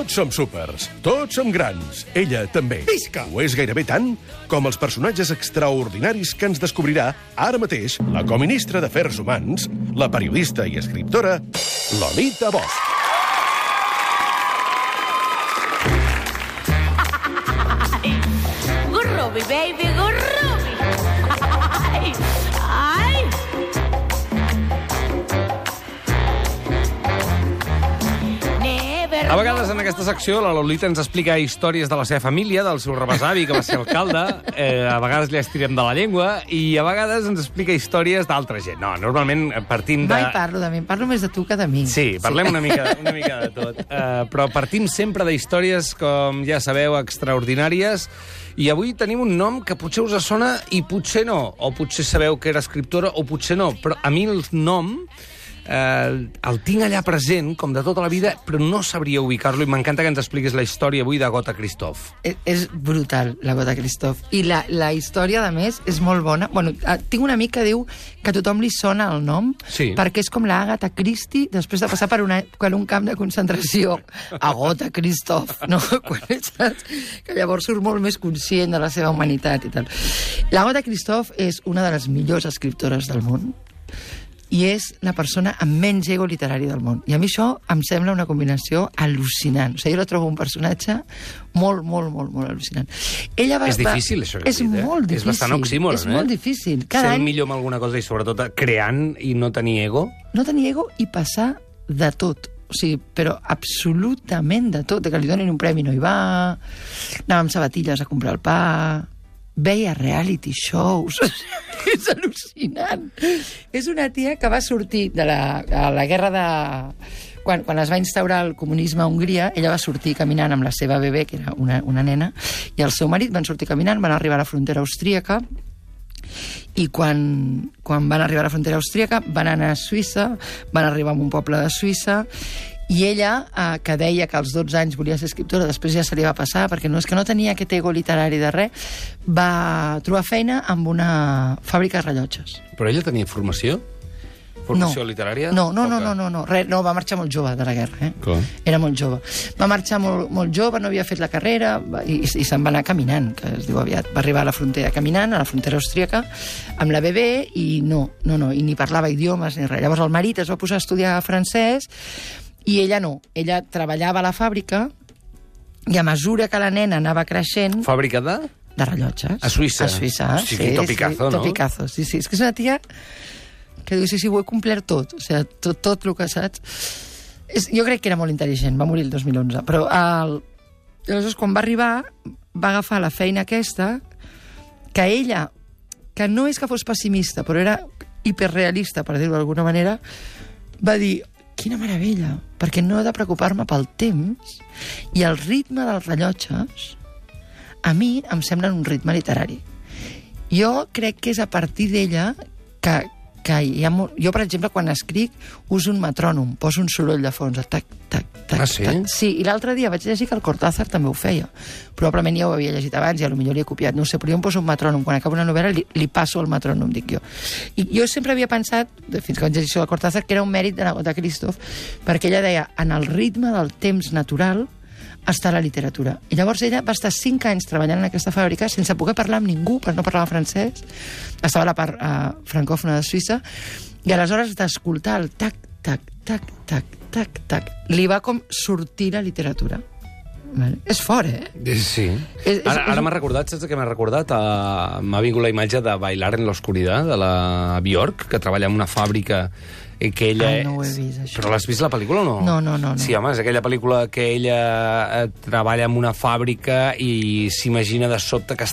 Tots som súpers, tots som grans, ella també. Visca! Ho és gairebé tant com els personatges extraordinaris que ens descobrirà ara mateix la coministra d'Afers Humans, la periodista i escriptora Lolita Bosch. Gurrubi, baby, gurrubi. Ai, ai. A vegades en aquesta secció la Lolita ens explica històries de la seva família, del seu rebesavi, que va ser alcalde, a vegades li estirem de la llengua, i a vegades ens explica històries d'altra gent. No, normalment partim de... Mai parlo de mi, parlo més de tu que de mi. Sí, parlem una mica de tot. Però partim sempre de històries, com ja sabeu, extraordinàries, i avui tenim un nom que potser us sona i potser no, o potser sabeu que era escriptora o potser no, però a mi el nom... el tinc allà present, com de tota la vida, però no sabria ubicar-lo, i m'encanta que ens expliquis la història avui d'Agota Christoph. És brutal, l'Agota Christoph. I la història, a més, és molt bona. Bueno, tinc un amic que diu que a tothom li sona el nom, sí, perquè és com l'Agatha Christie després de passar per un camp de concentració. Agota Christoph, no? Que llavors surt molt més conscient de la seva humanitat i tal. L'Agota Christoph és una de les millors escriptores del món, i és la persona amb menys ego literari del món. I a mi això em sembla una combinació al·lucinant. O sigui, jo la trobo un personatge molt, molt, molt, molt al·lucinant. És difícil, això que has dit, eh? És molt difícil. És bastant oxímoron, És molt difícil. Ser millor amb alguna cosa i, sobretot, creant i no tenir ego. No tenir ego i passar de tot. O sigui, però absolutament de tot. Que li donin un premi no hi va, anava amb sabatilles a comprar el pa, veia reality shows. És al·lucinant. És una tia que va sortir de la guerra de... Quan es va instaurar el comunisme a Hongria, ella va sortir caminant amb la seva bebè, que era una nena, i el seu marit van sortir caminant, van arribar a la frontera austríaca, i quan van arribar a la frontera austríaca van anar a Suïssa, van arribar a un poble de Suïssa, i ella, que deia que als 12 anys volia ser escriptora, després ja se li va passar, perquè no és que no tenia aquest ego literari de res, va trobar feina amb una fàbrica de rellotges. Però ella tenia formació? Formació literària? No, va marxar molt jove de la guerra, eh? Clar. Era molt jove. Va marxar molt jove, no havia fet la carrera, i se'n va anar caminant, que es diu aviat. Va arribar a la frontera caminant, a la frontera austríaca, amb la bebè, i i ni parlava idiomes ni res. Llavors el marit es va posar a estudiar francès, i ella no. Ella treballava a la fàbrica, i a mesura que la nena anava creixent... Fàbrica de? De rellotges. A Suïssa? A Suïssa, sí. Topicazo, no? Topicazo, sí. És que és una tia que diu, sí, ho he complert tot. O sigui, tot el que saps... Jo crec que era molt intel·ligent, va morir el 2011. Però aleshores, quan va arribar, va agafar la feina aquesta, que ella, que no és que fos pessimista, però era hiperrealista, per dir-ho d'alguna manera, va dir... Quina meravella, perquè no he de preocupar-me pel temps, i el ritme dels rellotges a mi em sembla un ritme literari. Jo crec que és a partir d'ella que hi ha jo, per exemple, quan escric, uso un metrònom, poso un soroll de fons, tac, tac, tac. Ah, sí? Tac. Sí, i l'altre dia vaig llegir que el Cortázar també ho feia. Probablement ja ho havia llegit abans i potser li he copiat, no ho sé, però jo em poso un metrònom. Quan acabo una novel·la li passo el metrònom, dic jo. I jo sempre havia pensat, fins que vaig llegir això del Cortázar, que era un mèrit de l'Agota Christoph, perquè ella deia, en el ritme del temps natural està la literatura. I llavors ella va estar 5 anys treballant en aquesta fàbrica sense poder parlar amb ningú, perquè no parlava francès, estava a la part francòfona de Suïssa, i aleshores d'escoltar el tac, tac, tac, tac, tac, tac, li va com sortir la literatura. Vale. És fort, eh? Sí. Ara m'ha recordat, saps què m'ha recordat? M'ha vingut la imatge de Bailar en l'oscuridad, de la Björk, que treballa en una fàbrica que ella... no ho he vist, això. Però l'has vist la pel·lícula o no? No. Sí, home, és aquella pel·lícula que ella treballa en una fàbrica i s'imagina de sobte que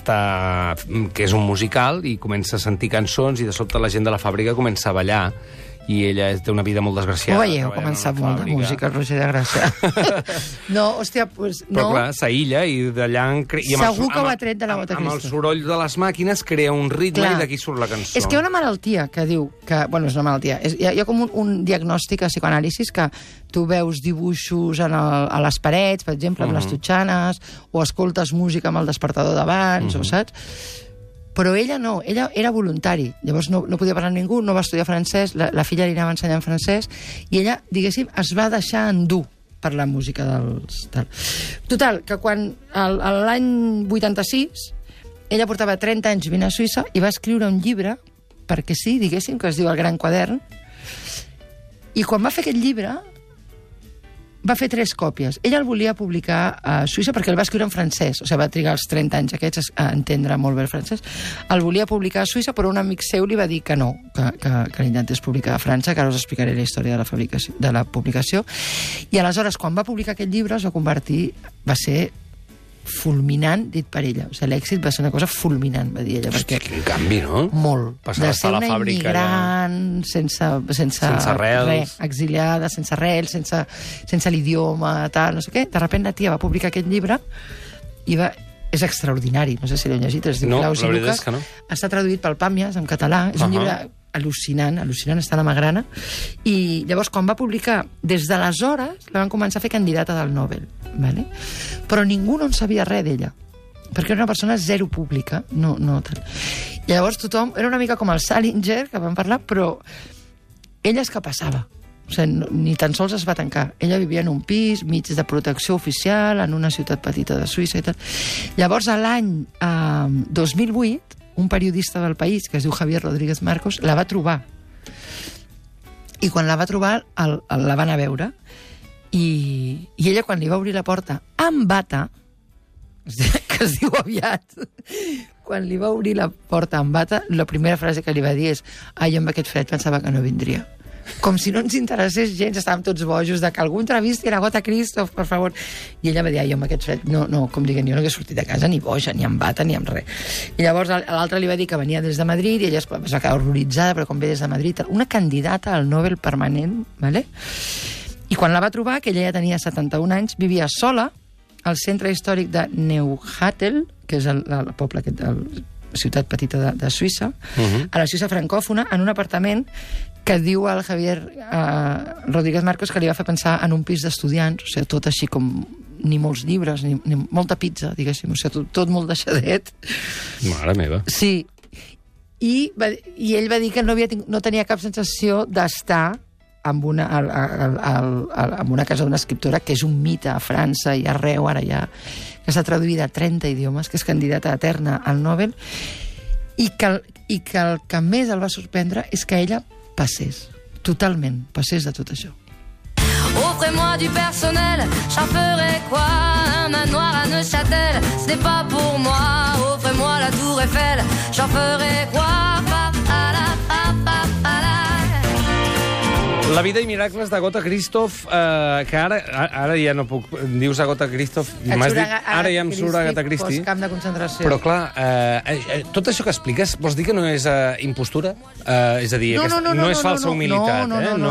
és un musical i comença a sentir cançons i de sobte la gent de la fàbrica comença a ballar i ella té una vida molt desgraciada. Ho veieu, com en sap molt de música, Roger de Gràcia. No, hòstia, doncs no. Però clar, s'aïlla i d'allà... Segur que ho ha tret de l'Agota Christoph. Amb el soroll de les màquines crea un ritme i d'aquí surt la cançó. És que hi ha una malaltia que diu que... Bueno, és una malaltia. Hi ha com un diagnòstic a psicoanàlisis que tu veus dibuixos a les parets, per exemple, amb les totxanes, o escoltes música amb el despertador d'abans, o saps? Però ella no, ella era voluntari. Llavors no podia parlar amb ningú, no va estudiar francès, la filla li anava ensenyant francès, i ella, diguéssim, es va deixar endur per la música dels... Total, que quan l'any 86 ella portava 30 anys vivint a Suïssa i va escriure un llibre, perquè sí, diguéssim, que es diu El Gran Quadern, i quan va fer aquest llibre va fer 3 còpies. Ella el volia publicar a Suïssa perquè el va escriure en francès, o sigui, va trigar els 30 anys aquests a entendre molt bé el francès. El volia publicar a Suïssa, però un amic seu li va dir que no, que l'intentés publicar a França, que ara us explicaré la història de la publicació. I aleshores, quan va publicar aquest llibre, es va convertir, va ser fulminant, dit per ella. O sigui, l'èxit va ser una cosa fulminant, va dir ella. Hosti, quin canvi, no? Molt. Passar de ser a la una fàbrica immigrant, sense arrels. Exiliada, sense arrels, sense l'idioma, tal, no sé què. De sobte la tia va publicar aquest llibre i és extraordinari. No sé si l'heu llegit, es diu Claus i Lucas. No. Està traduït pel Pàmies, en català. És un llibre al·lucinant, està a la Magrana. I llavors, quan va publicar, des d'aleshores, la van començar a fer candidata del Nobel. Vale? Però ningú no en sabia res d'ella, perquè era una persona zero pública. No. I llavors tothom... Era una mica com el Salinger, que vam parlar, però ella és que passava. O sigui, ni tan sols es va tancar. Ella vivia en un pis, mig de protecció oficial, en una ciutat petita de Suïssa i tal. Llavors, a l'any 2008, un periodista del País, que es diu Javier Rodríguez Marcos, la va trobar. I quan la va trobar, la van a veure. I ella, quan li va obrir la porta amb bata, que es diu aviat, quan li va obrir la porta amb bata, la primera frase que li va dir és: ai, amb aquest fred pensava que no vindria. Com si no ens interessés gens, estàvem tots bojos de que algú entrevisti a Agota Christoph, per favor. I ella va dir: ai, amb aquest fred, no, com diguem, jo no hagués sortit de casa ni boja, ni amb bata, ni amb res. I llavors l'altre li va dir que venia des de Madrid i ella es va quedar horroritzada, però com ve des de Madrid, una candidata al Nobel permanent, ¿vale? I quan la va trobar, que ella ja tenia 71 anys, vivia sola al centre històric de Neuchâtel, que és el poble, la ciutat petita de Suïssa, a la Suïssa francòfona, en un apartament que diu al Javier Rodríguez Marcos que li va fer pensar en un pis d'estudiants, o sigui, tot així com ni molts llibres, ni molta pizza, diguéssim, o sigui, tot molt deixadet. Mare meva. Sí. I ell va dir que no tenia cap sensació d'estar amb una casa d'una escriptora que és un mite a França i arreu, ara ja, que s'ha traduït a 30 idiomes, que és candidata eterna al Nobel, i que el que més el va sorprendre és que ella passés, totalment, passés de tot això. Offrez-moi du personnel, j'en ferai quoi? Un manoir à Neuchâtel, ce n'est pas pour moi. Offrez-moi la tour Eiffel, j'en ferai quoi? La vida i miracles d'Agota Christopf, que ara ja no puc... Dius Agota Christopf, ara ja em surt Agatha Christie. Camp de concentració. Però, clar, tot això que expliques, vols dir que no és impostura? És a dir, no és falsa humilitat,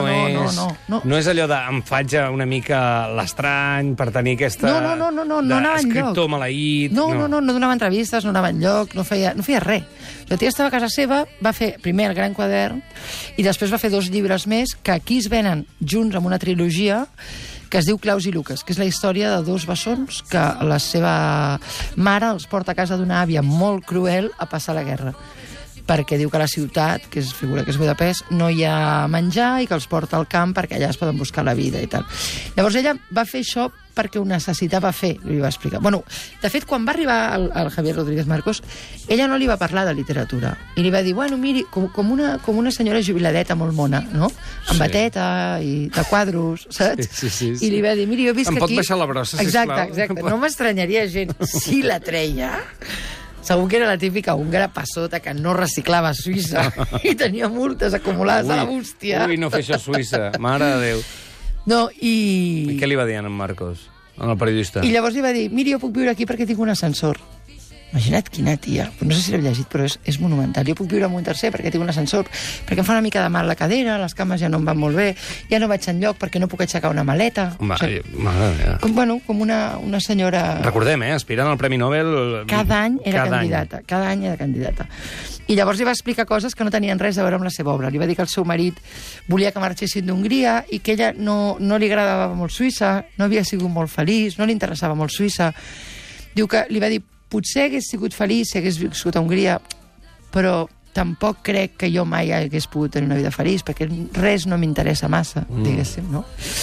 no és allò de em faig una mica l'estrany per tenir aquesta... No d'escriptor maleït... No donava entrevistes, no anava enlloc, no feia res. La tia estava a casa seva, va fer primer El Gran Quadern i després va fer 2 llibres més que aquí es venen junts amb una trilogia que es diu Claus i Lucas, que és la història de 2 bessons que la seva mare els porta a casa d'una àvia molt cruel a passar la guerra, perquè diu que a la ciutat, que es figura que és Budapest, no hi ha menjar i que els porta al camp perquè allà es poden buscar la vida i tal. Llavors ella va fer això perquè ho necessitava fer, li va explicar. Bueno, de fet, quan va arribar el Javier Rodríguez Marcos, ella no li va parlar de literatura. I li va dir, bueno, miri, com una senyora jubiladeta molt mona, no? Amb bateta i de quadros, saps? Sí. I li va dir, miri, jo visc aquí... Em pot baixar la brossa, sisplau? Exacte. No m'estranyaria gent si la treia. Segur que era la típica húngara passota que no reciclava a Suïssa i tenia multes acumulades a la bústia. Ui, no fer això a Suïssa, mare de Déu. No, I què li va dir en Marcos, en el periodista? I llavors li va dir, miri, jo puc viure aquí perquè tinc un ascensor. Imagina't quina tia. No sé si l'heu llegit, però és monumental. Jo puc viure en un tercer perquè tinc un ascensor, perquè em fa una mica de mal la cadera, les cames ja no em van molt bé, ja no vaig enlloc perquè no puc aixecar una maleta. Mare meva. Com una senyora... Recordem, aspirant al Premi Nobel... Cada any era candidata. I llavors li va explicar coses que no tenien res a veure amb la seva obra. Li va dir que el seu marit volia que marxessin d'Hongria i que ella no li agradava molt Suïssa, no havia sigut molt feliç, no li interessava molt Suïssa. Diu que li va dir, potser hagués sigut feliç si hagués viscut a Hongria, però tampoc crec que jo mai hagués pogut tenir una vida feliç, perquè res no m'interessa massa, diguéssim, no?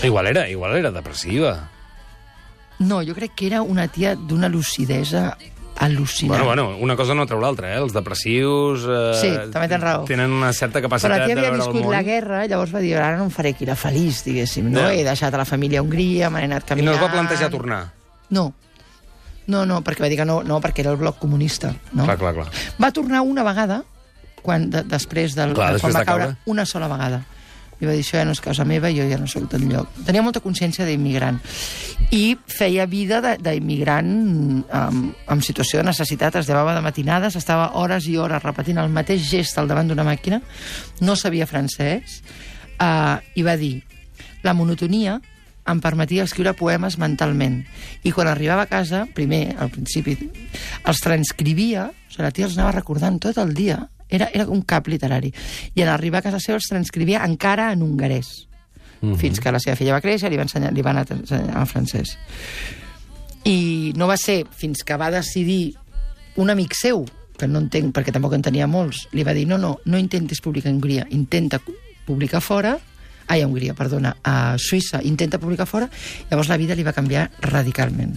Igual era depressiva. No, jo crec que era una tia d'una lucidesa al·lucinant. Bueno, una cosa no treu l'altra, Els depressius... Sí, també tens raó. Tenen una certa Però capacitat la tia de havia veure el viscut món. la guerra, llavors va dir, ara no em faré que era feliç, diguéssim, no? Ja. He deixat a la família a Hongria, m'he anat I caminant... no es va plantejar tornar. No, perquè va dir que no, perquè era el bloc comunista. No? Clar. Va tornar una vegada, després Clar, quan després va de caure, caure. una sola vegada. I va dir, això ja no és casa meva, jo ja no soc d'enlloc. Tenia molta consciència d'immigrant. I feia vida d'immigrant en situació de necessitat. Es llevava de matinades, estava hores i hores repetint el mateix gest al davant d'una màquina, no sabia francès, i va dir, la monotonia em permetia escriure poemes mentalment. I quan arribava a casa, primer, al principi, els transcrivia, o sigui, la tia els anava recordant tot el dia. Era un cap literari. I en arribar a casa seva els transcrivia encara en hongarès. Fins que la seva filla va créixer, li va ensenyar el francès. I no va ser fins que va decidir un amic seu, que no entenc perquè tampoc en tenia molts, li va dir, no intentis publicar a Hongria, intenta publicar fora, a Hongria, perdona, a Suïssa, intenta publicar fora, llavors la vida li va canviar radicalment.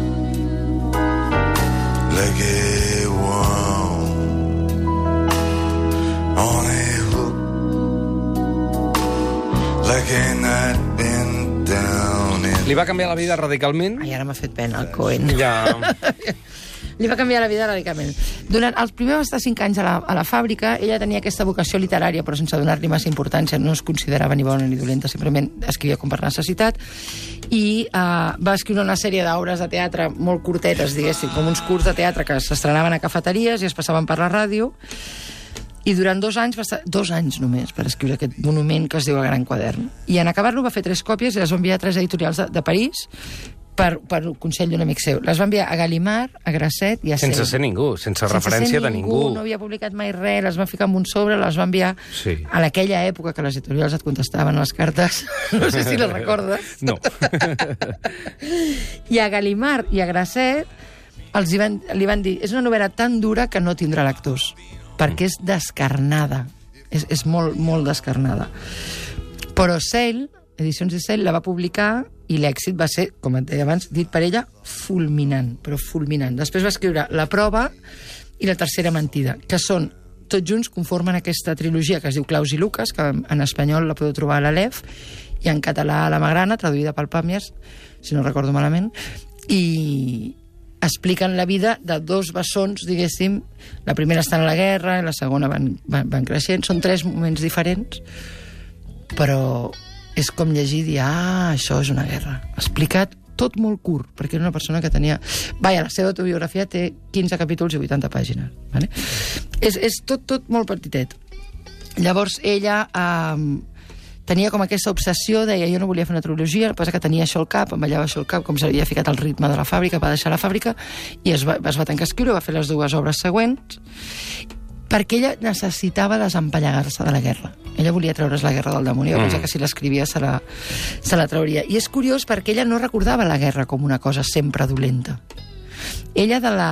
Like a worm on a hook, like a night been down in... Li va canviar la vida radicalment? Ai, ara m'ha fet pena el Cohen. Ja... Li va canviar la vida radicalment. Durant els primers 5 anys a la fàbrica, ella tenia aquesta vocació literària, però sense donar-li massa importància, no es considerava ni bona ni dolenta, simplement escrivia com per necessitat, i va escriure una sèrie d'obres de teatre molt curtetes, diguéssim, com uns curts de teatre que s'estrenaven a cafeteries i es passaven per la ràdio, i durant 2 anys, 2 anys només, per escriure aquest monument que es diu El Gran Quadern. I en acabar-lo va fer 3 còpies i les va enviar a 3 editorials de París, per consell d'un amic seu. Les va enviar a Gallimard, a Grasset i a Sense ser ningú, sense referència de ningú. No havia publicat mai res, les va ficar en un sobre, les va enviar a aquella època que les editorials et contestaven a les cartes. No sé si les recordes. No. I a Gallimard i a Grasset li van dir, és una novel·la tan dura que no tindrà lectors, perquè és descarnada. És molt, molt descarnada. Però Sale, Edicions de Sale, la va publicar i l'èxit va ser, com et deia abans, dit per ella, fulminant, però fulminant. Després va escriure La prova i La tercera mentida, que són, tots junts, conformen aquesta trilogia que es diu Claus i Lucas, que en espanyol la podeu trobar a l'Alef, i en català a La Magrana, traduïda pel Pàmies, si no recordo malament, i expliquen la vida de 2 bessons, diguéssim. La primera està en la guerra, i la segona van creixent. Són 3 moments diferents, però és com llegir i dir, això és una guerra. Explicat tot molt curt, perquè era una persona que tenia... Vaja, la seva autobiografia té 15 capítols i 80 pàgines. Vale? És tot molt petitet. Llavors, ella tenia com aquesta obsessió, deia, jo no volia fer una trilogia, el que passa que tenia això al cap, em ballava això al cap, com s'havia ficat el ritme de la fàbrica, va deixar la fàbrica, i es va tancar a escriure, va fer les 2 obres següents, perquè ella necessitava desempallegar-se de la guerra. Ella volia treure's la guerra del damunt, i va pensar que si l'escrivia se la trauria. I és curiós perquè ella no recordava la guerra com una cosa sempre dolenta. Ella de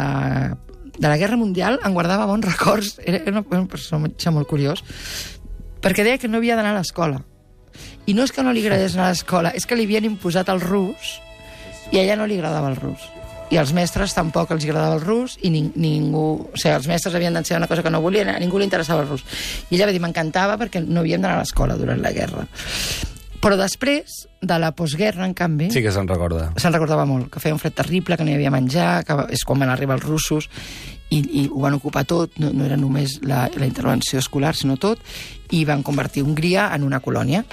la Guerra Mundial en guardava bons records. Era un personatge molt curiós, perquè deia que no havia d'anar a l'escola. I no és que no li agradés anar a l'escola, és que li havien imposat el rus i a ella no li agradava el rus. I als mestres tampoc els agradava el rus i ningú... O sigui, els mestres havien d'ensenyar una cosa que no volien, a ningú li interessava el rus. I ella va dir, m'encantava perquè no havíem d'anar a l'escola durant la guerra. Però després, de la postguerra, en canvi... Sí que se'n recorda. Se'n recordava molt, que feia un fred terrible, que no hi havia menjar, que és quan van arribar els russos, i ho van ocupar tot, no era només la intervenció escolar, sinó tot, i van convertir Hongria en una colònia.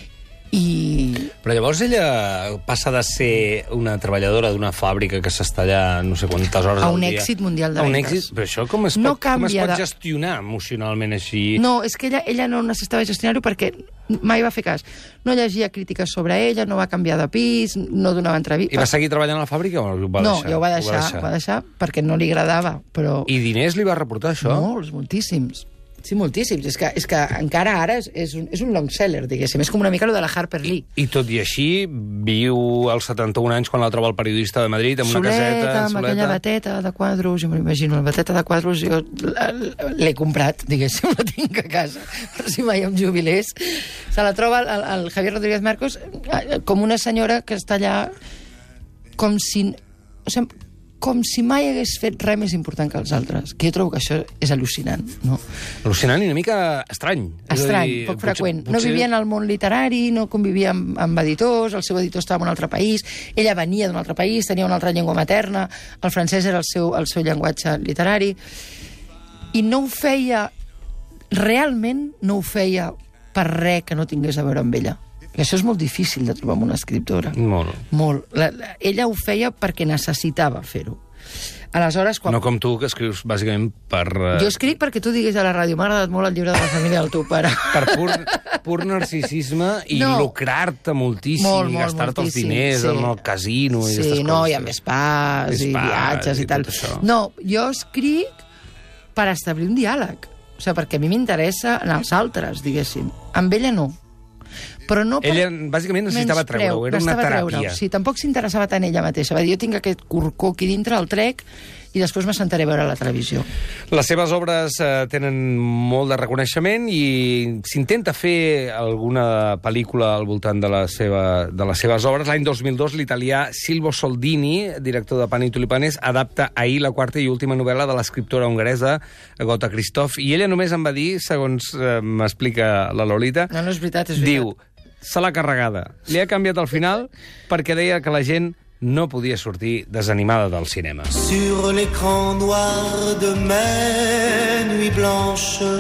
Però llavors ella passa de ser una treballadora d'una fàbrica que s'està allà no sé quantes hores al dia... A un èxit mundial de vendes. Però això com es pot gestionar emocionalment així? No, és que ella no necessitava gestionar-ho perquè mai va fer cas. No llegia crítiques sobre ella, no va canviar de pis, no donava entrevistes... I va seguir treballant a la fàbrica o ho va deixar? No, ja ho va deixar perquè no li agradava, però... I diners li va reportar això? Molts, moltíssims. Sí, moltíssims. És que encara ara és un long seller, diguéssim. És com una mica lo de la Harper Lee. I tot i així, viu als 71 anys quan la troba el periodista de Madrid, amb una caseta... Amb aquella bateta de quadros, jo m'imagino, la bateta de quadros jo l'he comprat, diguéssim, la tinc a casa, per si mai em jubilés. Se la troba el Javier Rodríguez Marcos com una senyora que està allà com si mai hagués fet res més important que els altres, que jo trobo que això és al·lucinant, no? Al·lucinant i una mica estrany. Estrany, poc freqüent. No vivia en el món literari, no convivia amb editors, el seu editor estava en un altre país, ella venia d'un altre país, tenia una altra llengua materna, el francès era el seu llenguatge literari, i no ho feia, realment no ho feia per res que no tingués a veure amb ella. I això és molt difícil de trobar amb una escriptora. Molt. Ella ho feia perquè necessitava fer-ho. Aleshores, quan... No com tu, que escrius bàsicament per... Jo escric perquè tu diguis a la ràdio m'ha agradat molt el llibre de la família del teu pare. Per pur narcisisme i lucrar-te moltíssim i gastar-te els diners en el casino i aquestes coses. No, i amb spas i viatges i tal. No, jo escric per establir un diàleg. O sigui, perquè a mi m'interessa en els altres, diguéssim. Amb ella no. Però no per... Ella, bàsicament, necessitava treure-ho, era una teràpia. Sí, tampoc s'interessava tant ella mateixa. Va dir, jo tinc aquest corcó aquí dintre, el trec, i després me sentaré a veure la televisió. Les seves obres tenen molt de reconeixement i s'intenta fer alguna pel·lícula al voltant de les seves obres. L'any 2002, l'italià Silvio Soldini, director de Pane i Tulipanes, adapta ahir la quarta i última novel·la de l'escriptora hongaresa Agota Christoph, i ella només em va dir, segons m'explica la Lolita... No, és veritat, és veritat. Diu, se l'ha carregada. Li ha canviat el final perquè deia que la gent no podia sortir desanimada del cinema. Sur l'écran noir de mes nuits blanches,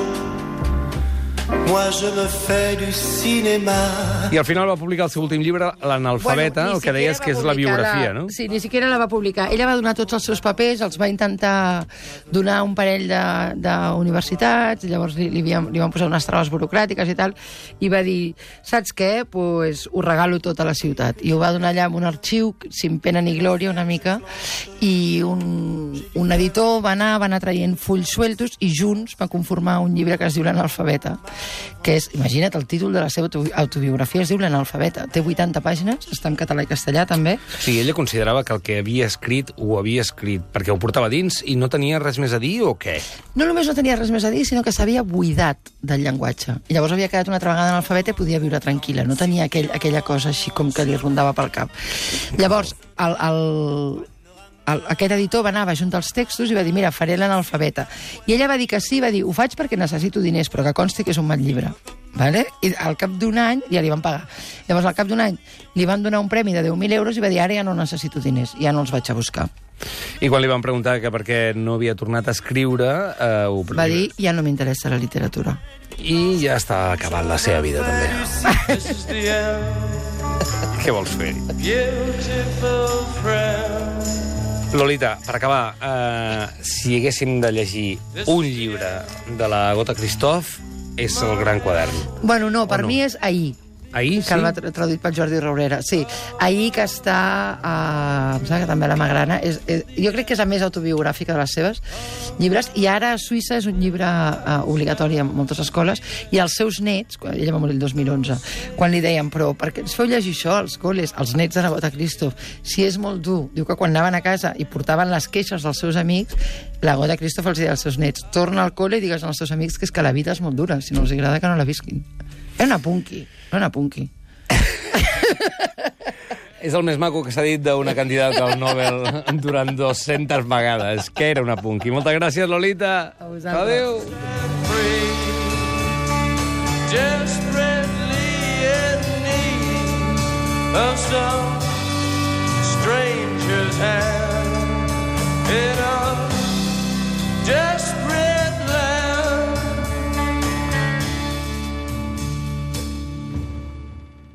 moi je me fais du cinéma. I al final va publicar el seu últim llibre, L'analfabeta, el que deies que és la biografia, no? Sí, ni siquiera la va publicar. Ella va donar tots els seus papers, els va intentar donar un parell d'universitats, llavors li van posar unes traves burocràtiques i tal, i va dir, saps què? Pues ho regalo tot a la ciutat. I ho va donar allà amb un arxiu, sin pena ni glòria, una mica, i un editor va anar traient fulls sueltos i junts va conformar un llibre que es diu L'analfabeta, que és, imagina't, el títol de la seva autobiografia es diu L'analfabeta. Té 80 pàgines, està en català i castellà també. Sí, ella considerava que el que havia escrit ho havia escrit perquè ho portava dins i no tenia res més a dir o què? No només no tenia res més a dir, sinó que s'havia buidat del llenguatge. I llavors havia quedat una altra vegada analfabeta i podia viure tranquil·la. No tenia aquella cosa així com que li rondava pel cap. Llavors, aquest editor va anar, va juntar els textos i va dir, mira, faré L'analfabeta. I ella va dir que sí, va dir, ho faig perquè necessito diners, però que consti que és un mal llibre. Vale? I al cap d'un any ja li van pagar. Llavors, al cap d'un any li van donar un premi de 10.000 euros i va dir, ara ja no necessito diners, ja no els vaig a buscar. I quan li van preguntar que per què no havia tornat a escriure... va dir, ja no m'interessa la literatura. I ja està acabant la seva vida, també. Què vols fer? Lolita, per acabar, si haguéssim de llegir un llibre de la Agota Christoph, és El gran quadern. Bueno, no, per mi és Ahir. Ahir, sí? Que el va traduït pel Jordi Rourera. Sí, Ahir, que està... em sembla que també a la Magrana. Jo crec que és la més autobiogràfica de les seves llibres. I ara a Suïssa és un llibre obligatori en moltes escoles. I els seus nets, ella va morir el 2011, quan li deien, però per què ens feu llegir això als col·les, els nets de Agota Christoph? Si és molt dur. Diu que quan anaven a casa i portaven les queixes dels seus amics, l'Agota Christoph els deia als seus nets, torna al col·le i digues als teus amics que és que la vida és molt dura, si no els agrada que no la visquin. Era una punky, no una punky. És el més maco que s'ha dit d'una candidata al Nobel durant 200 vegades, que era una punky. Moltes gràcies, Lolita. A vosaltres. Adéu.